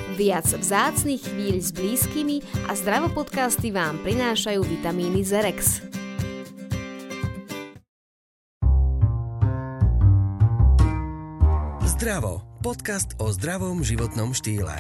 Viac vzácnych chvíľ s blízkymi a Zdravo podcasty vám prinášajú vitamíny Zerex. Zdravo. Podcast o zdravom životnom štýle.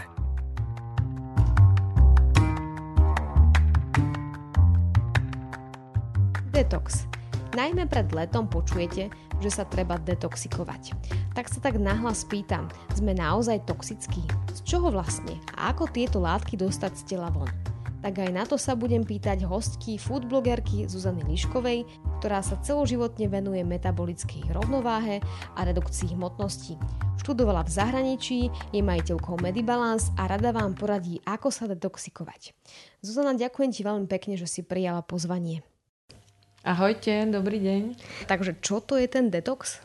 Detox. Najmä pred letom počujete, že sa treba detoxikovať. Tak sa tak nahlas pýtam, sme naozaj toxickí? Z čoho vlastne? A ako tieto látky dostať z tela von? Tak aj na to sa budem pýtať hostky, foodblogerky Zuzany Liškovej, ktorá sa celoživotne venuje metabolickej rovnováhe a redukcii hmotnosti. Študovala v zahraničí, je majiteľkou Medibalance a rada vám poradí, ako sa detoxikovať. Zuzana, ďakujem ti veľmi pekne, že si prijala pozvanie. Ahojte, dobrý deň. Takže čo to je ten detox?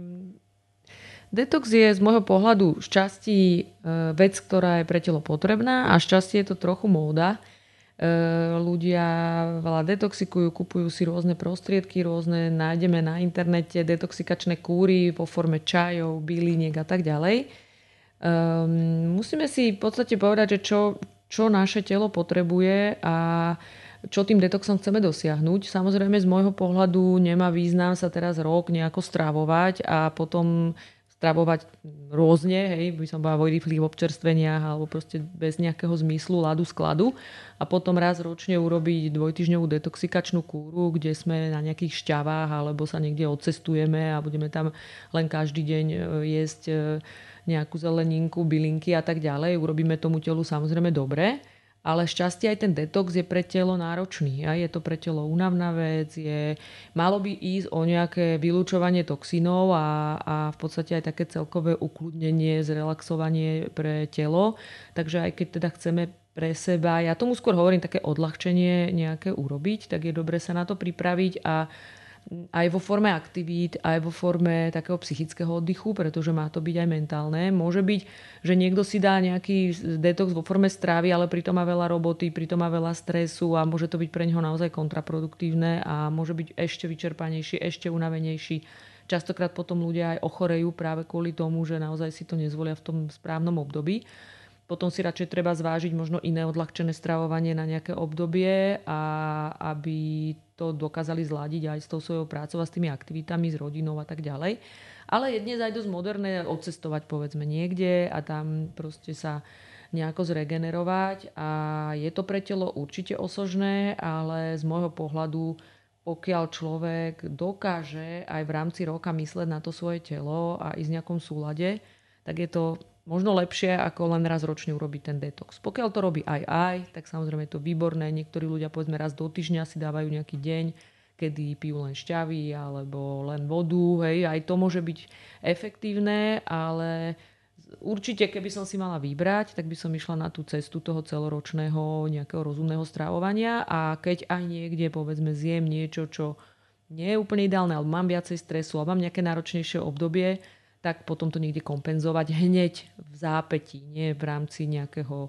Detox je z môjho pohľadu šťastí vec, ktorá je pre telo potrebná a šťastie je to trochu móda. Ľudia veľa detoxikujú, kupujú si rôzne prostriedky, rôzne nájdeme na internete, detoxikačné kúry vo forme čajov, byliniek a tak ďalej. Musíme si v podstate povedať, že čo naše telo potrebuje a čo tým detoxom chceme dosiahnuť. Samozrejme z môjho pohľadu nemá význam sa teraz rok nejako stravovať a potom stravovať rôzne, hej, by som bola v rýchlych občerstveniach alebo proste bez nejakého zmyslu, ladu, skladu a potom raz ročne urobiť dvojtyžňovú detoxikačnú kúru, kde sme na nejakých šťavách alebo sa niekde odcestujeme a budeme tam len každý deň jesť nejakú zeleninku, bylinky a tak ďalej. Urobíme tomu telu samozrejme dobre. Ale šťastie aj ten detox je pre telo náročný. Je to pre telo únavná vec, malo by ísť o nejaké vylúčovanie toxínov a v podstate aj také celkové ukludnenie, zrelaxovanie pre telo. Takže aj keď teda chceme pre seba, ja tomu skôr hovorím také odľahčenie nejaké urobiť, tak je dobre sa na to pripraviť a aj vo forme aktivít, aj vo forme takého psychického oddychu, pretože má to byť aj mentálne. Môže byť, že niekto si dá nejaký detox vo forme strávy, ale pritom má veľa roboty, pritom má veľa stresu a môže to byť pre neho naozaj kontraproduktívne a môže byť ešte vyčerpanejší, ešte unavenejší. Častokrát potom ľudia aj ochorejú práve kvôli tomu, že naozaj si to nezvolia v tom správnom období. Potom si radšej treba zvážiť možno iné odľahčené stravovanie na nejaké obdobie a aby to dokázali zladiť aj s tou svojou prácou a s tými aktivitami, s rodinou a tak ďalej. Ale je dnes aj dosť moderné odcestovať povedzme niekde a tam proste sa nejako zregenerovať a je to pre telo určite osožné, ale z môjho pohľadu pokiaľ človek dokáže aj v rámci roka mysleť na to svoje telo a ísť v nejakom súlade, tak je to možno lepšie, ako len raz ročne urobiť ten detox. Pokiaľ to robí aj, tak samozrejme je to výborné. Niektorí ľudia povedzme raz do týždňa si dávajú nejaký deň, kedy pijú len šťavy alebo len vodu. Hej. Aj to môže byť efektívne, ale určite keby som si mala vybrať, tak by som išla na tú cestu toho celoročného nejakého rozumného stravovania a keď aj niekde povedzme zjem niečo, čo nie je úplne ideálne, alebo mám viacej stresu, alebo mám nejaké náročnejšie obdobie, tak potom to niekde kompenzovať hneď v zápätí, nie v rámci nejakého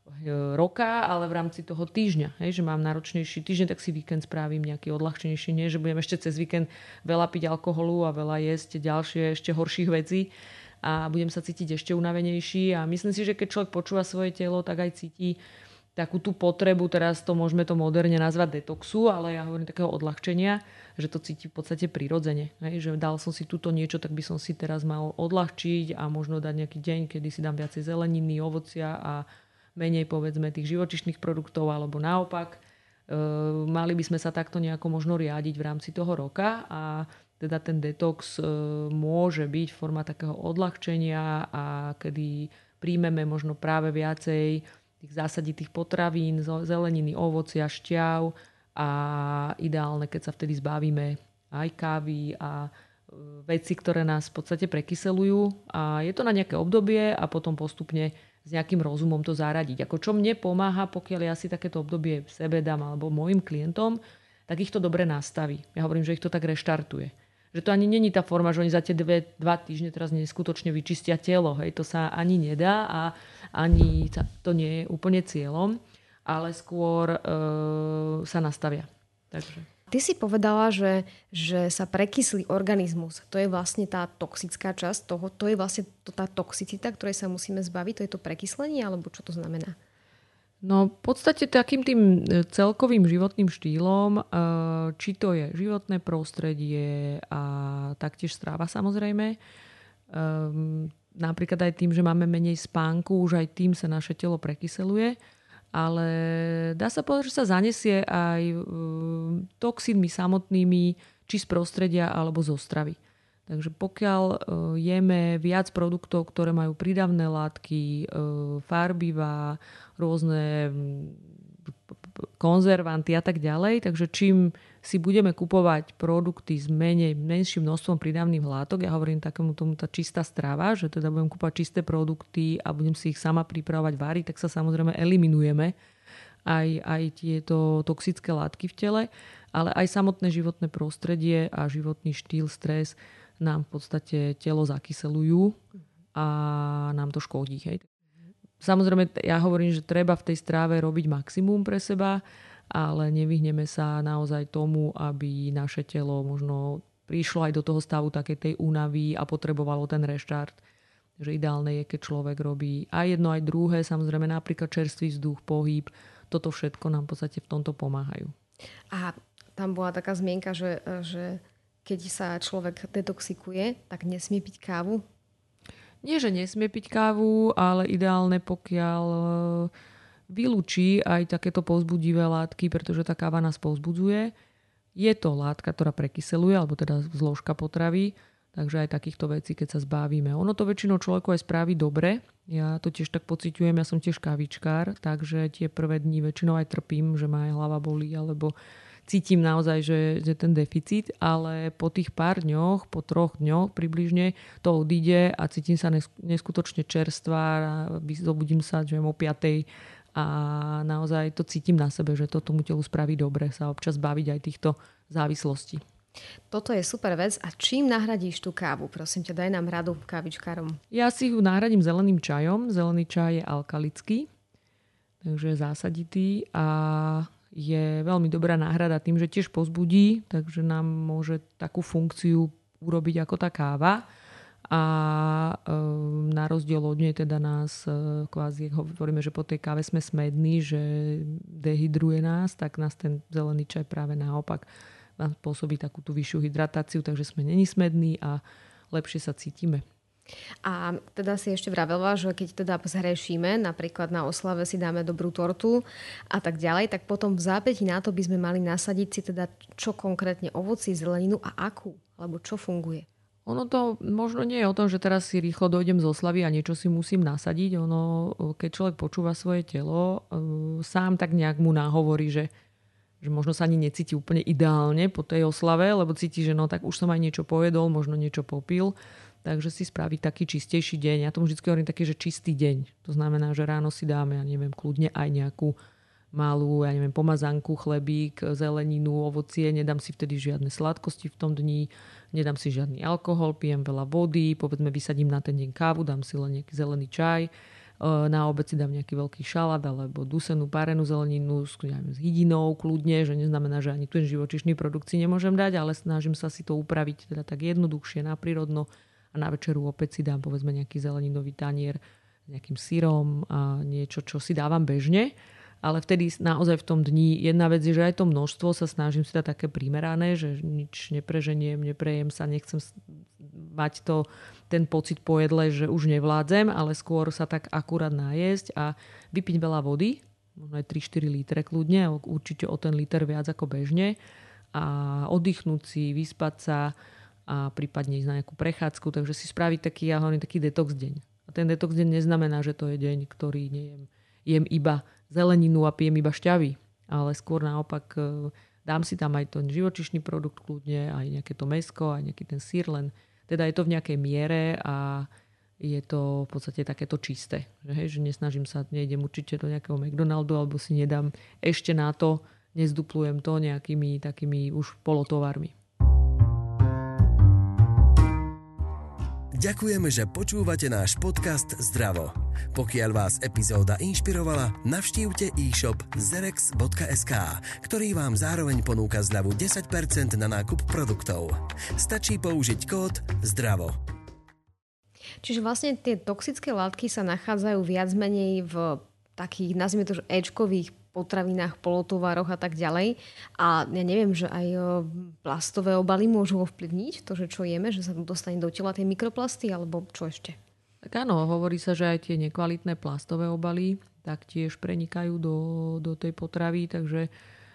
roka, ale v rámci toho týždňa. Hej, že mám náročnejší týždeň, tak si víkend spravím nejaký odľahčenejší, nie že budem ešte cez víkend veľa piť alkoholu a veľa jesť ďalšie ešte horších vecí a budem sa cítiť ešte unavenejší a myslím si, že keď človek počúva svoje telo, tak aj cíti takú tú potrebu, teraz to môžeme to moderne nazvať detoxu, ale ja hovorím takého odľahčenia, že to cíti v podstate prirodzene. Že dal som si túto niečo, tak by som si teraz mal odľahčiť a možno dať nejaký deň, kedy si dám viacej zeleniny, ovocia a menej povedzme tých živočíšnych produktov alebo naopak. Mali by sme sa takto nejako možno riadiť v rámci toho roka a teda ten detox môže byť forma takého odľahčenia a kedy príjmeme možno práve viacej tých zásaditých potravín, zeleniny, ovocia, šťav a ideálne, keď sa vtedy zbavíme aj kávy a veci, ktoré nás v podstate prekyselujú a je to na nejaké obdobie a potom postupne s nejakým rozumom to zaradiť. Ako čo mne pomáha, pokiaľ ja si takéto obdobie sebe dám alebo mojim klientom, tak ich to dobre nastaví. Ja hovorím, že ich to tak reštartuje. Že to ani není tá forma, že oni za tie 2 týždne teraz neskutočne vyčistia telo. Hej. To sa ani nedá a ani to nie je úplne cieľom, ale skôr sa nastavia. Takže. Ty si povedala, že sa prekyslí organizmus. To je vlastne tá toxická časť toho, to je vlastne tá toxicita, ktorej sa musíme zbaviť, to je to prekyslenie, alebo čo to znamená? No v podstate takým tým celkovým životným štýlom, či to je životné prostredie a taktiež strava samozrejme, napríklad aj tým, že máme menej spánku, už aj tým sa naše telo prekyseluje. Ale dá sa povedať, že sa zanesie aj toxínmi samotnými, či z prostredia, alebo zo stravy. Takže pokiaľ jeme viac produktov, ktoré majú prídavné látky, farbivá, rôzne konzervanty a tak ďalej, takže čím si budeme kupovať produkty s menším množstvom prídavných látok, ja hovorím takému tomu tá čistá strava, že teda budem kúpať čisté produkty a budem si ich sama pripravovať, váriť, tak sa samozrejme eliminujeme aj tieto toxické látky v tele, ale aj samotné životné prostredie a životný štýl, stres nám v podstate telo zakyselujú a nám to škodí. Hej. Samozrejme, ja hovorím, že treba v tej stráve robiť maximum pre seba, ale nevyhneme sa naozaj tomu, aby naše telo možno prišlo aj do toho stavu takej tej únavy a potrebovalo ten reštart. Takže ideálne je, keď človek robí aj jedno, aj druhé. Samozrejme napríklad čerstvý vzduch, pohyb. Toto všetko nám v podstate v tomto pomáhajú. A tam bola taká zmienka, že keď sa človek detoxikuje, tak nesmie piť kávu? Nie, že nesmie piť kávu, ale ideálne pokiaľ vylúči aj takéto povzbudivé látky, pretože tá káva nás povzbudzuje. Je to látka, ktorá prekyseluje, alebo teda zložka potravy, takže aj takýchto vecí, keď sa zbavíme. Ono to väčšinou človeku aj spraví dobre. Ja to tiež tak pociťujem, ja som tiež kávičkár, takže tie prvé dni väčšinou aj trpím, že ma aj hlava bolí, alebo cítim naozaj, že ten deficit, ale po tých pár dňoch, po 3 dňoch približne to odíde a cítim sa neskutočne čerstvá, zobudím sa, že o 5:00 a naozaj to cítim na sebe, že to tomu telu spraví dobre sa občas baviť aj týchto závislostí. Toto je super vec. A čím nahradíš tú kávu? Prosím ťa, daj nám radu kávičkárom. Ja si ju nahradím zeleným čajom. Zelený čaj je alkalický, takže je zásaditý a je veľmi dobrá náhrada tým, že tiež povzbudí, takže nám môže takú funkciu urobiť ako tá káva. A na rozdiel od nej teda nás kvázi hovoríme, že po tej káve sme smední, že dehydruje nás, tak nás ten zelený čaj práve naopak nám spôsobí takú tú vyššiu hydratáciu, takže sme není smední a lepšie sa cítime. A teda si ešte vravela, že keď teda zhrešíme, napríklad na oslave si dáme dobrú tortu a tak ďalej, tak potom v zápäti na to by sme mali nasadiť si teda čo konkrétne ovoci, zeleninu a akú, alebo čo funguje. Ono to možno nie je o tom, že teraz si rýchlo dojdem z oslavy a niečo si musím nasadiť. Ono, keď človek počúva svoje telo, sám tak nejak mu nahovorí, že možno sa ani necíti úplne ideálne po tej oslave, lebo cíti, že no tak už som aj niečo pojedol, možno niečo popil. Takže si spraviť taký čistejší deň. Ja tomu vždy hovorím taký, že čistý deň. To znamená, že ráno si dáme, ja neviem, kľudne aj nejakú malú, ja neviem, pomazanku, chlebík, zeleninu, ovocie. Nedám si vtedy žiadne sladkosti v tom dni, nedám si žiadny alkohol, pijem veľa vody, povedzme vysadím na ten deň kávu, dám si len nejaký zelený čaj. Na obed si dám nejaký veľký šalát alebo dusenú, párenú zeleninu s hydinou kľudne, že neznamená, že ani ten živočíšny produkt si nemôžem dať, ale snažím sa si to upraviť teda tak jednoduchšie, naprírodno. A na večeru opäť si dám povedzme nejaký zeleninový tanier s nejakým syrom a niečo, čo si dávam bežne. Ale vtedy naozaj v tom dni jedna vec je, že aj to množstvo sa snažím si dať také primerané, že nič nepreženiem, neprejem sa, nechcem mať ten pocit po jedle, že už nevládzem, ale skôr sa tak akurát nájesť a vypiť veľa vody, možno aj 3-4 litre kľudne, určite o ten liter viac ako bežne a oddychnúť si, vyspať sa a prípadne ísť na nejakú prechádzku, takže si spraviť taký detox deň. A ten detox deň neznamená, že to je deň, ktorý jem iba zeleninu a pijem iba šťavy, ale skôr naopak dám si tam aj ten živočíšny produkt kľudne, aj nejaké to mäsko, aj nejaký ten syr, len teda je to v nejakej miere a je to v podstate takéto čisté. Že nesnažím sa, nejdem určite do nejakého McDonaldu alebo si nedám ešte na to, nezduplujem to nejakými takými už polotovarmi. Ďakujeme, že počúvate náš podcast Zdravo. Pokiaľ vás epizóda inšpirovala, navštívte e-shop zerex.sk, ktorý vám zároveň ponúka zľavu 10% na nákup produktov. Stačí použiť kód ZDRAVO. Čiže vlastne tie toxické látky sa nachádzajú viac menej v takých, nazvime to, éčkových potravinách, polotovaroch a tak ďalej. A ja neviem, že aj plastové obaly môžu ovplyvniť to, že čo jeme, že sa dostane do tela tie mikroplasty, alebo čo ešte? Tak áno, hovorí sa, že aj tie nekvalitné plastové obaly taktiež prenikajú do tej potravy, takže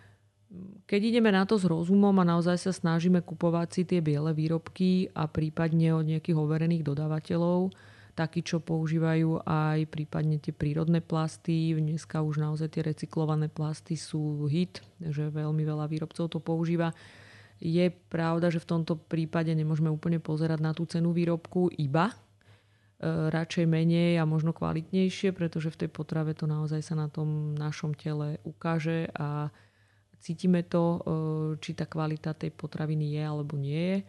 keď ideme na to s rozumom a naozaj sa snažíme kupovať si tie biele výrobky a prípadne od nejakých overených dodávateľov, takí, čo používajú aj prípadne tie prírodné plasty. Dneska už naozaj tie recyklované plasty sú hit, že veľmi veľa výrobcov to používa. Je pravda, že v tomto prípade nemôžeme úplne pozerať na tú cenu výrobku iba. Radšej menej a možno kvalitnejšie, pretože v tej potrave to naozaj sa na tom našom tele ukáže a cítime to, či tá kvalita tej potraviny je alebo nie je.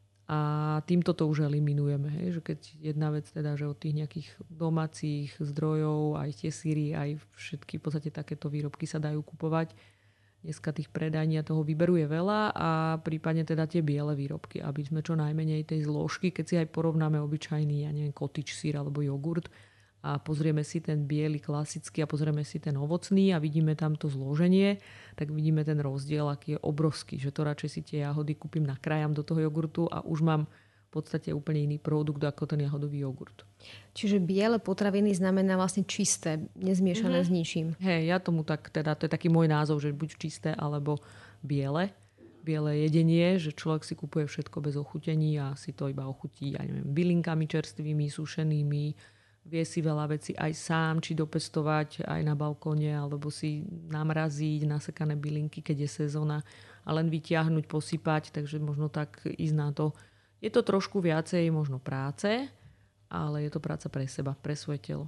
A týmto to už eliminujeme. Hej? Že keď jedna vec teda, že od tých nejakých domácich zdrojov, aj tie syry, aj všetky v podstate takéto výrobky sa dajú kupovať. Dneska tých predajní a toho výberu je veľa a prípadne teda tie biele výrobky, aby sme čo najmenej tej zložky, keď si aj porovnáme obyčajný, ja neviem, cottage syr alebo jogurt a pozrieme si ten biely klasický a pozrieme si ten ovocný a vidíme tam to zloženie, tak vidíme ten rozdiel, aký je obrovský, že to radšej si tie jahody kúpim, nakrájam do toho jogurtu a už mám v podstate úplne iný produkt ako ten jahodový jogurt. Čiže biele potraviny znamená vlastne čisté, nezmiešané s ničím. Hej, ja tomu tak, teda to je taký môj názov, že buď čisté alebo biele. Biele jedenie, že človek si kupuje všetko bez ochutení a si to iba ochutí, ja neviem, bylinkami čerstvými, sušenými. Vie si veľa vecí aj sám, či dopestovať aj na balkóne, alebo si namraziť nasekané bylinky, keď je sezóna a len vytiahnuť, posypať, takže možno tak ísť na to. Je to trošku viacej možno práce, ale je to práca pre seba, pre svoje telo.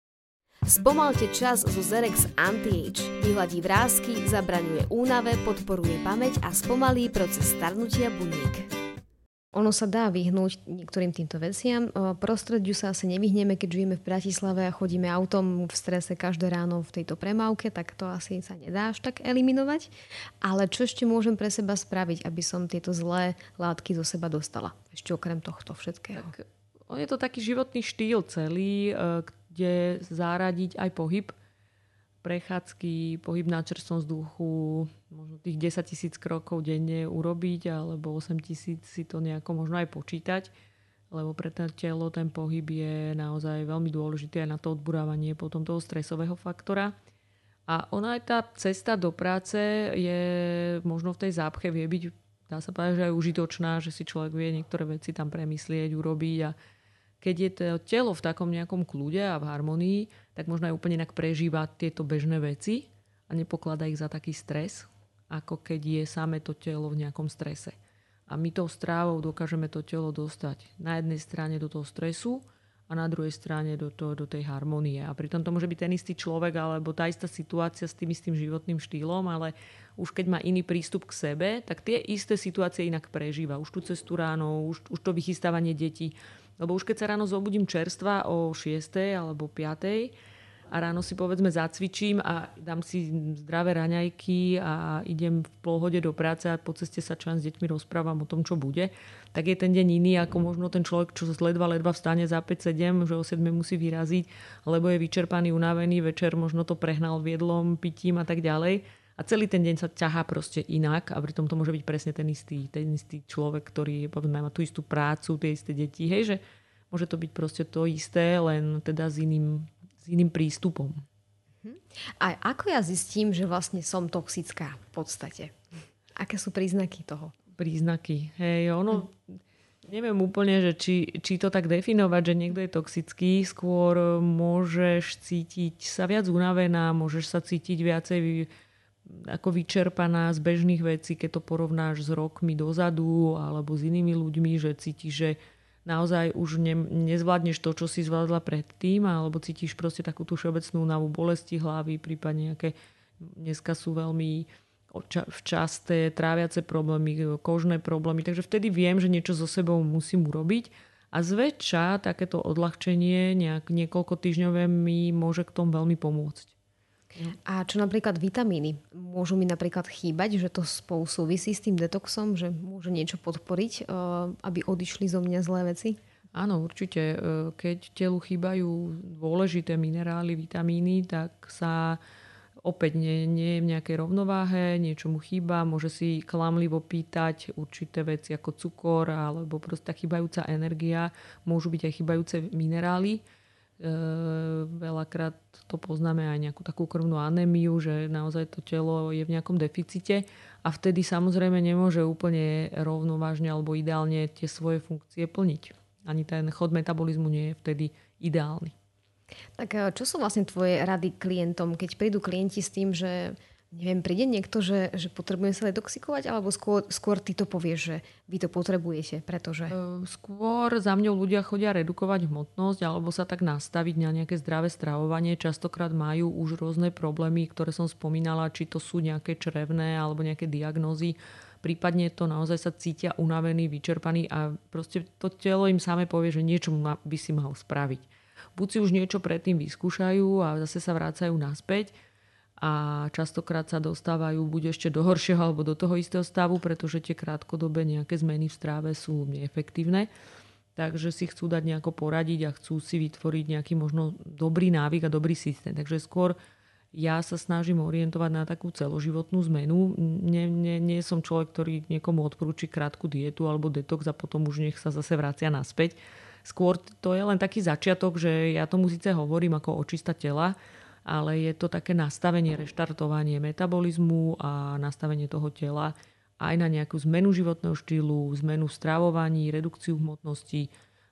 Spomalte čas zo Zerex Anti-Age. Vyhladí vrásky, zabraňuje únave, podporuje pamäť a spomalí proces starnutia buniek. Ono sa dá vyhnúť niektorým týmto veciam. Prostrediu sa asi nevyhneme, keď žijeme v Bratislave a chodíme autom v strese každé ráno v tejto premávke, tak to asi sa nedá až tak eliminovať. Ale čo ešte môžem pre seba spraviť, aby som tieto zlé látky zo seba dostala? Ešte okrem tohto všetkého. Tak, je to taký životný štýl celý, kde zaradiť aj pohyb. Prechádzky, pohyb na čerstvom vzduchu, možno tých 10 000 krokov denne urobiť, alebo 8 000 si to nejako možno aj počítať, lebo pre to telo ten pohyb je naozaj veľmi dôležitý aj na to odburávanie potom toho stresového faktora. A ona aj tá cesta do práce je možno v tej zápche vie byť, dá sa povedať, že aj užitočná, že si človek vie niektoré veci tam premyslieť, urobiť a keď je to telo v takom nejakom kľude a v harmonii, tak možno aj úplne inak prežíva tieto bežné veci a nepokladá ich za taký stres, ako keď je samé to telo v nejakom strese. A my tou strávou dokážeme to telo dostať na jednej strane do toho stresu a na druhej strane do tej harmonie. A pritom to môže byť ten istý človek alebo tá istá situácia s tým istým životným štýlom, ale už keď má iný prístup k sebe, tak tie isté situácie inak prežíva. Už tú cestu ráno, už to vychystávanie detí. Lebo už keď sa ráno zobudím čerstva o 6. alebo 5. a ráno si povedzme zacvičím a dám si zdravé raňajky a idem v polhode do práce a po ceste sa s deťmi rozprávam o tom, čo bude, tak je ten deň iný ako možno ten človek, čo ledva vstane za 5-7, že o 7 musí vyraziť, lebo je vyčerpaný, unavený, večer možno to prehnal jedlom, pitím a tak ďalej. A celý ten deň sa ťahá proste inak a pritom to môže byť presne ten istý človek, ktorý povedzme, má tú istú prácu, tie isté deti. Hej, že môže to byť proste to isté, len teda s iným prístupom. A ako ja zistím, že vlastne som toxická v podstate? Aké sú príznaky toho? Príznaky. Hej, neviem úplne, že či to tak definovať, že niekto je toxický. Skôr môžeš cítiť sa viac unavená, môžeš sa cítiť viacej ako vyčerpaná z bežných vecí, keď to porovnáš s rokmi dozadu alebo s inými ľuďmi, že cítiš, že naozaj už nezvládneš to, čo si zvládla predtým, alebo cítiš proste takú tú všeobecnú únavu, bolesti hlavy, prípadne nejaké dneska sú veľmi včasté tráviace problémy, kožné problémy, takže vtedy viem, že niečo so sebou musím urobiť A zväčša takéto odľahčenie niekoľko týždňové mi môže k tomu veľmi pomôcť. A čo napríklad vitamíny? Môžu mi napríklad chýbať, že to spolu súvisí s tým detoxom, že môže niečo podporiť, aby odišli zo mňa zlé veci? Áno, určite. Keď telu chýbajú dôležité minerály, vitamíny, tak sa opäť nie je v nejakej rovnováhe, niečo mu chýba, môže si klamlivo pýtať určité veci ako cukor alebo proste chýbajúca energia, môžu byť aj chýbajúce minerály. Veľakrát to poznáme aj nejakú takú krvnú anémiu, že naozaj to telo je v nejakom deficite a vtedy samozrejme nemôže úplne rovnovážne alebo ideálne tie svoje funkcie plniť. Ani ten chod metabolizmu nie je vtedy ideálny. Tak čo sú vlastne tvoje rady klientom, keď prídu klienti s tým, že neviem, príde niekto, že potrebuje sa detoxikovať, alebo skôr ty to povieš, že vy to potrebujete, pretože... Skôr za mňou ľudia chodia redukovať hmotnosť alebo sa tak nastaviť na nejaké zdravé stravovanie. Častokrát majú už rôzne problémy, ktoré som spomínala, či to sú nejaké črevné alebo nejaké diagnózy. Prípadne to naozaj sa cítia unavení, vyčerpaní a proste to telo im samé povie, že niečo by si mal spraviť. Buď si už niečo predtým vyskúšajú a zase sa vrácajú naspäť, a častokrát sa dostávajú buď ešte do horšieho alebo do toho istého stavu, pretože tie krátkodobé nejaké zmeny v stráve sú neefektívne. Takže si chcú dať nejako poradiť a chcú si vytvoriť nejaký možno dobrý návyk a dobrý systém. Takže skôr ja sa snažím orientovať na takú celoživotnú zmenu. Nie som človek, ktorý niekomu odporúči krátku dietu alebo detox a potom už nech sa zase vracia naspäť. Skôr to je len taký začiatok, že ja tomu síce hovorím ako očista tela, ale je to také nastavenie, reštartovanie metabolizmu a nastavenie toho tela aj na nejakú zmenu životného štýlu, zmenu v stravovaní, redukciu hmotnosti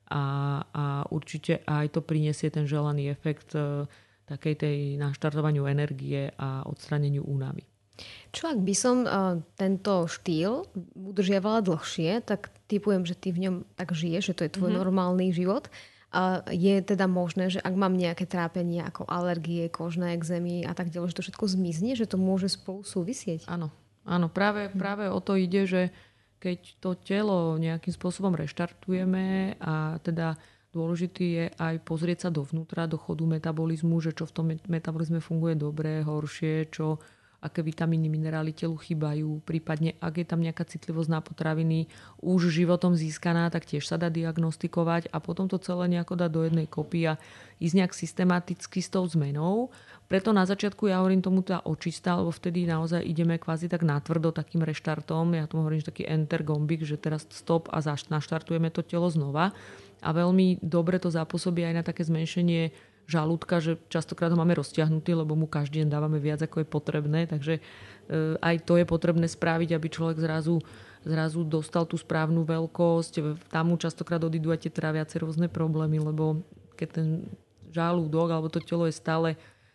a určite aj to prinesie ten želaný efekt takej tej naštartovaniu energie a odstraneniu únavy. Čo ak by som tento štýl udržiavala dlhšie, tak typujem, že ty v ňom tak žiješ, že to je tvoj normálny život. A je teda možné, že ak mám nejaké trápenie ako alergie, kožné ekzémy a tak ďalej, že to všetko zmizne, že to môže spolu súvisieť? Áno, práve o to ide, že keď to telo nejakým spôsobom reštartujeme a teda dôležitý je aj pozrieť sa dovnútra, do chodu metabolizmu, že čo v tom metabolizme funguje dobre, horšie, aké vitamíny, minerály telu chýbajú, prípadne ak je tam nejaká citlivosť na potraviny už životom získaná, tak tiež sa dá diagnostikovať a potom to celé nejako dať do jednej kopy a ísť nejak systematicky s tou zmenou. Preto na začiatku ja hovorím tomu tá očista, lebo vtedy naozaj ideme kvázi tak natvrdo takým reštartom. Ja tomu hovorím, že taký enter gombík, že teraz stop a naštartujeme to telo znova. A veľmi dobre to zapôsobí aj na také zmenšenie žalúdka, že častokrát ho máme roztiahnutý, lebo mu každý deň dávame viac, ako je potrebné. Takže aj to je potrebné spraviť, aby človek zrazu dostal tú správnu veľkosť. Tam mu častokrát odídu aj tie tráviace rôzne problémy, lebo keď ten žalúdok alebo to telo je stále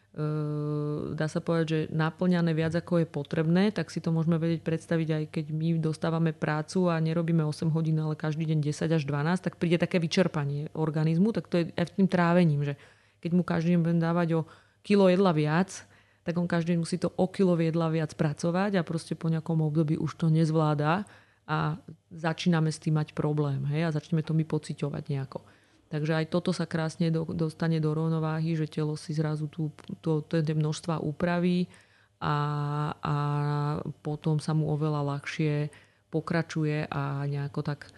dá sa povedať, že naplňané viac ako je potrebné, tak si to môžeme vedieť predstaviť aj keď my dostávame prácu a nerobíme 8 hodín, ale každý deň 10 až 12, tak príde také vyčerpanie organizmu, tak to je aj tým trávením, že keď mu každý deň budem dávať o kilo jedla viac, tak on každý deň musí to o kilo jedla viac pracovať a proste po nejakom období už to nezvláda a začíname s tým mať problém, hej, a začneme to my pociťovať nejako. Takže aj toto sa krásne dostane do rovnováhy, že telo si zrazu tie množstva upraví a potom sa mu oveľa ľahšie pokračuje a nejako tak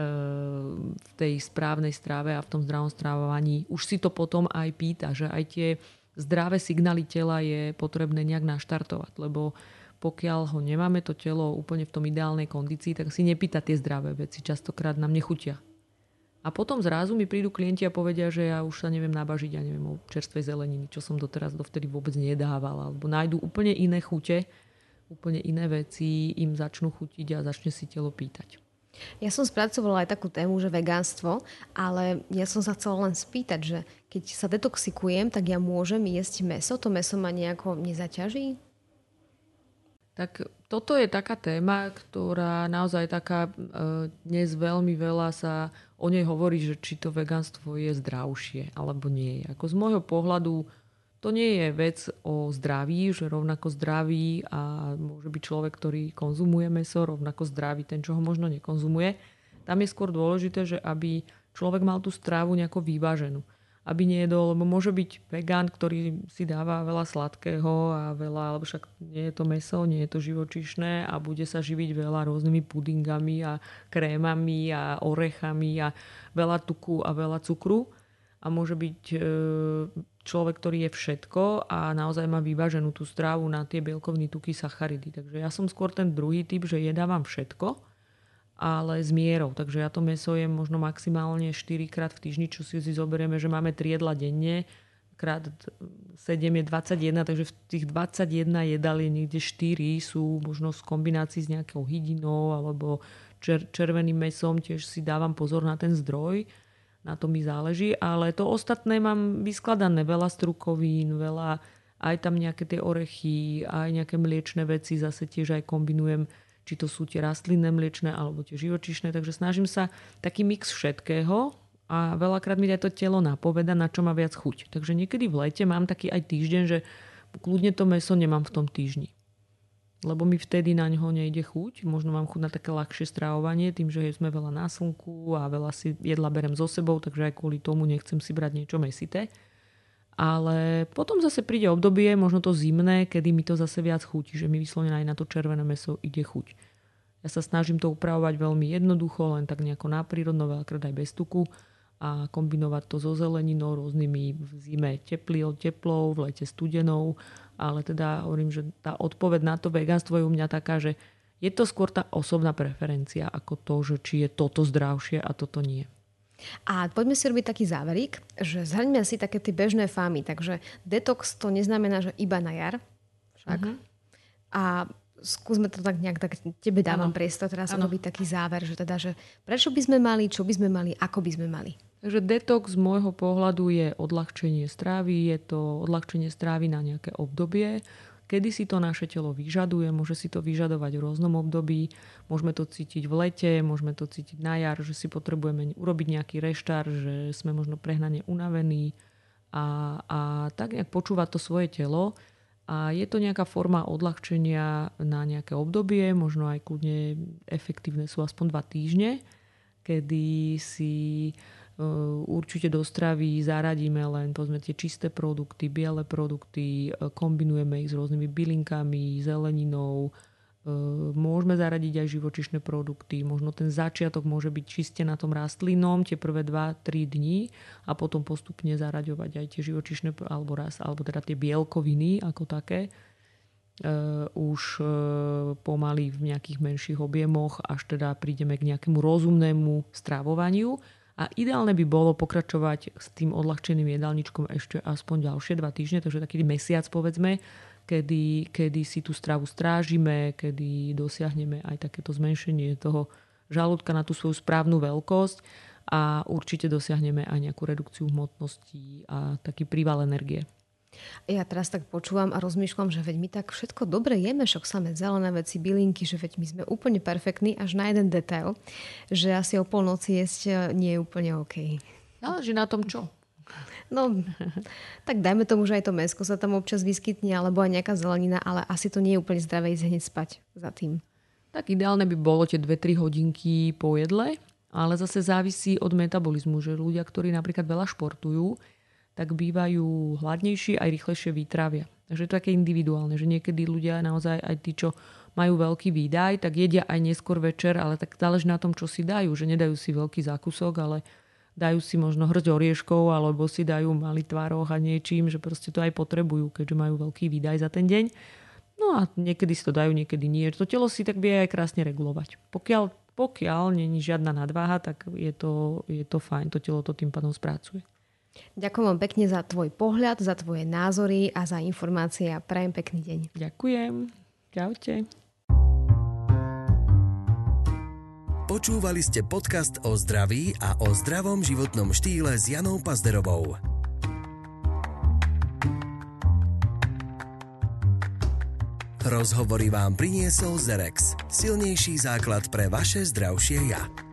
v tej správnej strave a v tom zdravom stravovaní už si to potom aj pýta, že aj tie zdravé signály tela je potrebné nejak naštartovať, lebo pokiaľ ho nemáme to telo úplne v tom ideálnej kondícii, tak si nepýta tie zdravé veci, častokrát nám nechutia. A potom zrazu mi prídu klienti a povedia, že ja už sa neviem nabažiť, ja neviem o čerstvej zeleniny, čo som dovtedy vôbec nedávala. Alebo nájdu úplne iné chute, úplne iné veci, im začnú chutiť a začne si telo pýtať. Ja som spracovala aj takú tému, že vegánstvo, ale ja som sa chcela len spýtať, že keď sa detoxikujem, tak ja môžem jesť mäso? To mäso ma nejako nezaťaží? Tak toto je taká téma, ktorá naozaj taká dnes veľmi veľa sa o nej hovorí, že či to vegánstvo je zdravšie alebo nie je. Ako z môjho pohľadu to nie je vec o zdraví, že rovnako zdravý a môže byť človek, ktorý konzumuje mäso, rovnako zdravý ten, čo ho možno nekonzumuje. Tam je skôr dôležité, že aby človek mal tú strávu nejako vyváženú. Aby nejedol, lebo môže byť vegán, ktorý si dáva veľa sladkého a veľa, alebo však nie je to mäso, nie je to živočíšne a bude sa živiť veľa rôznymi pudingami a krémami a orechami a veľa tuku a veľa cukru. A môže byť človek, ktorý je všetko a naozaj má vyváženú tú strávu na tie bielkoviny, tuky, sacharidy. Takže ja som skôr ten druhý typ, že jedávam všetko, ale s mierou. Takže ja to mäso jem možno maximálne 4-krát v týždni, čo si zoberieme, že máme 3 jedla denne, krát 7 je 21, takže v tých 21 jedal je niekde 4 sú možno v kombinácii s nejakou hydinou alebo červeným mäsom, tiež si dávam pozor na ten zdroj, na to mi záleží, ale to ostatné mám vyskladané, veľa strukovín, veľa, aj tam nejaké tie orechy, aj nejaké mliečne veci, zase tiež aj kombinujem, či to sú tie rastlinné mliečne alebo tie živočíšne, takže snažím sa taký mix všetkého a veľakrát mi aj to telo napoveda, na čo má viac chuť. Takže niekedy v lete mám taký aj týždeň, že kľudne to mäso nemám v tom týždni. Lebo mi vtedy na ňo nejde chuť. Možno mám chuť na také ľahšie stravovanie, tým, že sme veľa na slnku a veľa si jedla berem so sebou, takže aj kvôli tomu nechcem si brať niečo mäsité. Ale potom zase príde obdobie, možno to zimné, kedy mi to zase viac chutí, že mi vyslovene aj na to červené mäso ide chuť. Ja sa snažím to upravovať veľmi jednoducho, len tak nejako naprírodno, veľakrát aj bez tuku a kombinovať to so zeleninou, rôznymi v zime teplou, v lete studenou, ale teda hovorím, že tá odpoveď na to vegánstvo je u mňa taká, že je to skôr tá osobná preferencia ako to, že či je toto zdravšie a toto nie. A poďme si robiť taký záverík, že zhrňme si také tie bežné fámy. Takže detox to neznamená, že iba na jar. Však. A skúsme to tak nejak, tak tebe dávam priestor teraz robiť taký záver, že teda, že prečo by sme mali, čo by sme mali, ako by sme mali. Takže detox z môjho pohľadu je odľahčenie strávy, je to odľahčenie strávy na nejaké obdobie, kedy si to naše telo vyžaduje, môže si to vyžadovať v rôznom období, môžeme to cítiť v lete, môžeme to cítiť na jar, že si potrebujeme urobiť nejaký reštart, že sme možno prehnane unavení a tak nejak počúvať to svoje telo. A je to nejaká forma odľahčenia na nejaké obdobie, možno aj kľudne efektívne sú aspoň 2 týždne, kedy si určite do stravy zaradíme len povedzme tie čisté produkty, biele produkty, kombinujeme ich s rôznymi bylinkami, zeleninou, môžeme zaradiť aj živočíšne produkty, možno ten začiatok môže byť čiste na tom rastlinnom, tie prvé 2-3 dní a potom postupne zaraďovať aj tie živočíšne alebo teda tie bielkoviny ako také už pomaly v nejakých menších objemoch, až teda prídeme k nejakému rozumnému stravovaniu. A ideálne by bolo pokračovať s tým odľahčeným jedálničkom ešte aspoň ďalšie 2 týždne, takže taký mesiac povedzme, kedy si tú stravu strážime, kedy dosiahneme aj takéto zmenšenie toho žalúdka na tú svoju správnu veľkosť a určite dosiahneme aj nejakú redukciu hmotnosti a taký príval energie. Ja teraz tak počúvam a rozmýšľam, že veď my tak všetko dobre jeme, však samé zelené veci, bylinky, že veď my sme úplne perfektní až na jeden detail, že asi o polnoci jesť nie je úplne OK. Záleží na tom čo? No, tak dajme tomu, že aj to mäsko sa tam občas vyskytne, alebo aj nejaká zelenina, ale asi to nie je úplne zdravé ísť hneď spať za tým. Tak ideálne by bolo tie 2-3 hodinky po jedle, ale zase závisí od metabolizmu, že ľudia, ktorí napríklad veľa športujú, tak bývajú hladnejší aj rýchlejšie vytrávia. Takže je to také individuálne, že niekedy ľudia naozaj aj tí, čo majú veľký výdaj, tak jedia aj neskôr večer, ale tak záleží na tom, čo si dajú, že nedajú si veľký zákusok, ale dajú si možno hrť orieškov alebo si dajú malý tvároch a niečím, že proste to aj potrebujú, keďže majú veľký výdaj za ten deň. No a niekedy si to dajú, niekedy nie. To telo si tak vie aj krásne regulovať. Pokiaľ není žiadna nadváha, tak je to fajn, to telo to tým pádom spracuje. Ďakujem vám pekne za tvoj pohľad, za tvoje názory a za informácie a prajem pekný deň. Ďakujem. Čaute. Počúvali ste podcast o zdraví a o zdravom životnom štýle s Janou Pazderovou. Rozhovory vám priniesol Zerex. Silnejší základ pre vaše zdravšie ja.